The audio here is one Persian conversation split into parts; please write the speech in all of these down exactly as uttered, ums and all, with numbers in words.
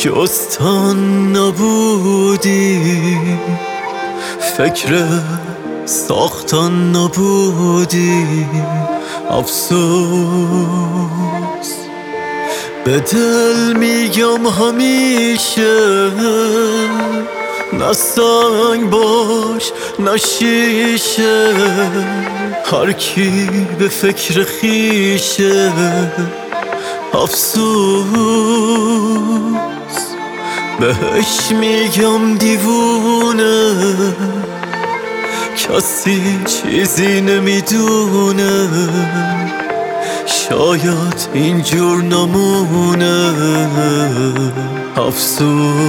جستان نبودی، فکر ساختن نبودی. افسوس به دل میگم همیشه، نه سنگ باش نه شیشه. هر کی به فکر خیشه. افسوس بهش میگم دیوونه، کسی چیزی نمیدونه. شاید اینجور نمونه. افسوس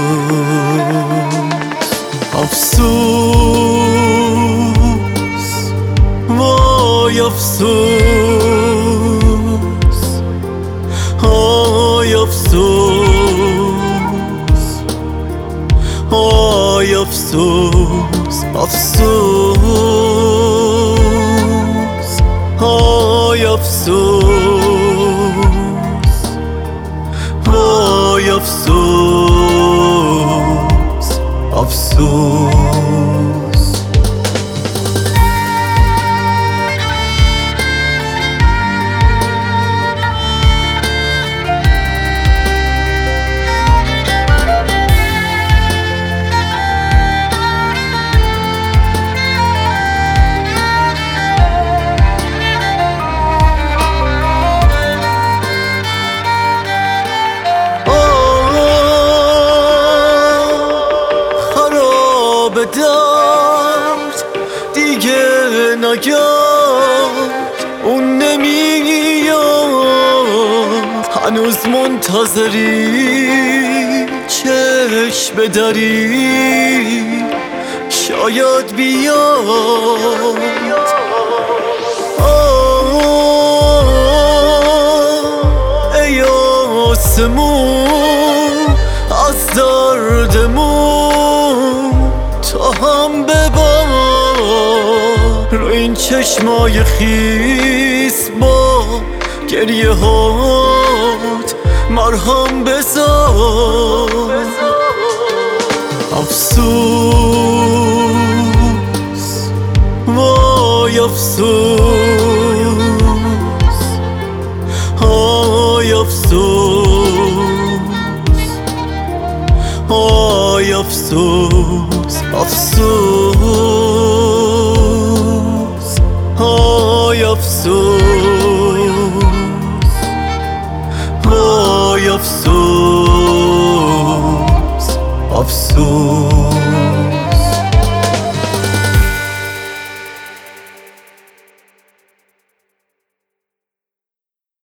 افسوس وای افسوس، آی افسوس، آی افسوس. افسوس آی افسوس، آی افسوس، افسوس. به درد دیگه نگرد، اون نمیاد. هنوز منتظری چشم بدری، شاید بیاد. ای آسمون از دردمون تا هم ببار، رو این چشمای خیس با گریه هات مرهم بذار. افسوس وای افسوس، آی افسوس، آی افسوس. افسوس آی افسوس، آی افسوس، افسوس.